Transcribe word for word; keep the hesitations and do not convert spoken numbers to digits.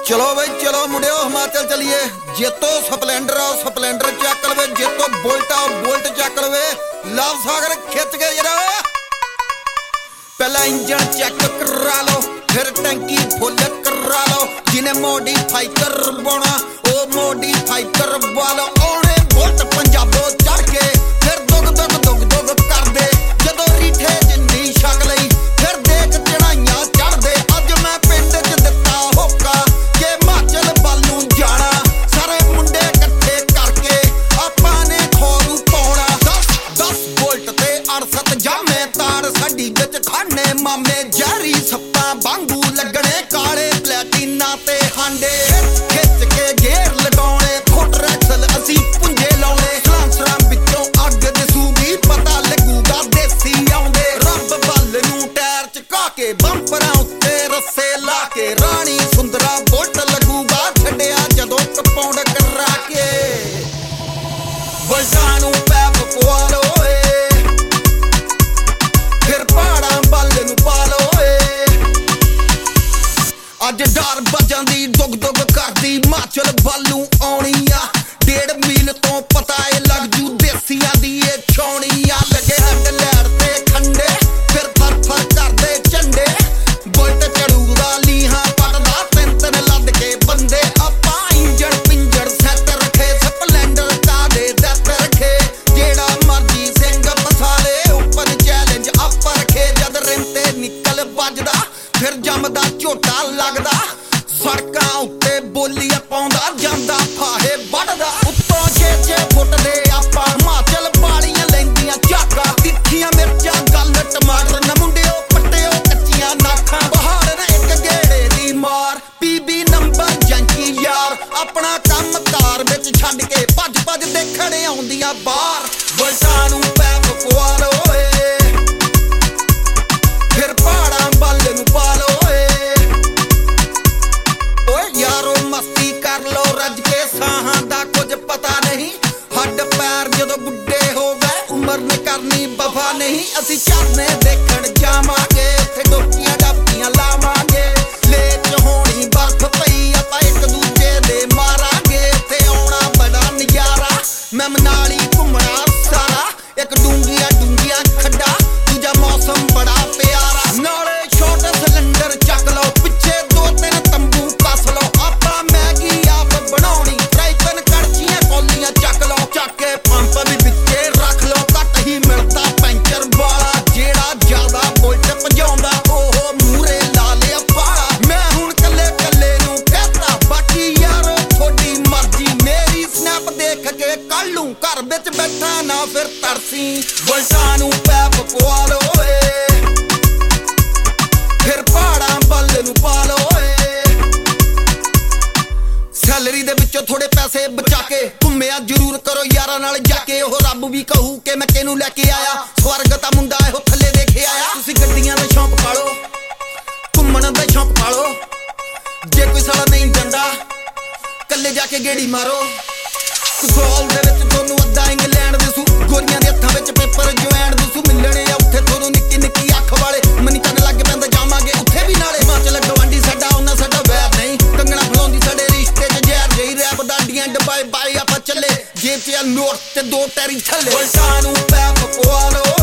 चलो भाई चलो मुंडियो हिमाचल चलिए। जेतो स्पलेंडर आओ स्पलेंडर चक लवे, जेतो बुलट आओ बुलट चक लवे। लव सागर खिंच के जरा पहला इंजन चेक करा लो, फिर टंकी फुल करा लो। जिन्हें मॉडिफाई करवाना ओ मॉडिफाई करवा लो। ओने बुलट पंजाबो चढ़ के फिर दुग दुग दुग दुग कर दे। जदों रीठे जिन्नी छक लई फिर देख चढ़ाइयां चढ़ दे। अज मैं पिंड च दिता होका के हिमाचल वालू जाना। सारे मुंडे इकट्ठे करके आपां ने खोरू पाउणा। दस दस बुलट ते अड़सठ जामे तार साडी विच खाने मामे। जहरी सप्पा वांगू लगने काले प्लैटिना ते हांडे। खिच के गेर लगाउणे फुट रैक्सल असी पुंजे लाउणे। सलांसरां विचों अग दिसूगी पता लगूगा देसी आउंदे। रब बल नूं टैर चका के बंपरां उत्ते रस्से ला के। राणी सुंदरा बुलट लगूगा छड्डिया जदों कपाउंड करा के। बुलटां नूं पैप पवा लो अज डर बजां दी दुग दुग करदी हिमाचल वालू आउणी आ। डेढ़ मील तो पता ए लग जू देसियां दी ए छौणी आ। लगे हट लैड़ ते खंडे फिर फर फर करदे झंडे। बुलट चढ़ूदा लीहां पटदा तिन तिन लद के बंदे। आपां इंजन पिंजर सैट रखे स्पलेंडर कादे दत रखे। जेड़ा मर्जी सिंह पसाले उपर चैलेंज आप रखे। जद रिम ते निकल बजदा फिर जमदा झोटा लगदा। सड़कां उत्ते बोलियां पाउंदा जांदा फाहे वढ़दा। उत्तों छे छे फुट दे आपां हिमाचल वालियां लैंदियां झाका। तिखियां मिर्चां गल टमाटर न मुंडियो पट्टियो कच्चियां नाखां। बहार न इक गेड़े दी मार पीबी नंबर जंकी यार। अपना कम कार विच छड्ड के भज भज देखण आउंदियां बाहर। बुलटां नूं पैप पवा लो फिर पहाड़ां वल नूं पा लो। यारो मस्ती कर लो रज के साहां दा कुछ पता नहीं। हड्ड पैर जदों बुढ़े हो गए उम्र ने करनी वफा नहीं। असी झरने देखण जावांगे उत्थे डोकियां डबकियां लावांगे। ले च होणी बर्फ पई आपां एक दूजे दे मारांगे। उत्थे आउणा बड़ा नज़ारा मैं मनाली घुमणा सारा। एक डूंगियां डूंगियां खड्डा दूजा मौसम बड़ा प्यारा। नाले छोटे सिलेंडर चक लो पिछे दो तीन तंबू कस लो। आपां मैगी आप बनाउणी फ्राईपैन कड़छियां कौलियां चक लो। चक के पंप भी विचे रख लो घट ही मिलदा पैंचर वाला। जेड़ा ज्यादा बुलट भजाउंदा ओहो मूहरे ला लिया पाला। मैं हुण कल्ले कल्ले नूं कहता बाकी यारो थोड़ी मर्जी। मेरी स्नैप देख के कल नूं घर विच बैठा ना फिर तरसी। बुलटां नूं पैप पवा लो फिर पहाड़ां वल नूं पा लो। सैलरी दे विचों थोड़े पैसे बचा के घुम्मिया जरूर करो यारां नाल जाके। ओह रब भी कहू के मैं किहनूं लैके आया। स्वर्ग दा मुंडा इहो थल्ले देखे आया। तुसीं गड्डियां दा शौक पालो घुम्मण दा शौक पालो। जे कोई साला नहीं जांदा कल्ले जाके गेड़ी मारो। कसौल दे विच तुहानूं अद्धा इंग्लैंड दिसू। गोरियां दे हत्थां विच पेपर ज्वैन दिसू। मिलणे आ उत्थे तुहानूं निक्की निक्की अख वाले। मनी कन लग पैंदा जावांगे उत्थे भी नाले। हिमाचल गवांडी साडा उन्ना साडा वैर नहीं। कंगना फलाउंदी साडे रिश्ते च जहर जही। रैप दाडियां डबाए बाए आपां चले जेब च नोट ते दो टैरी थल्ले। बुलटां नूं पैप पवा लो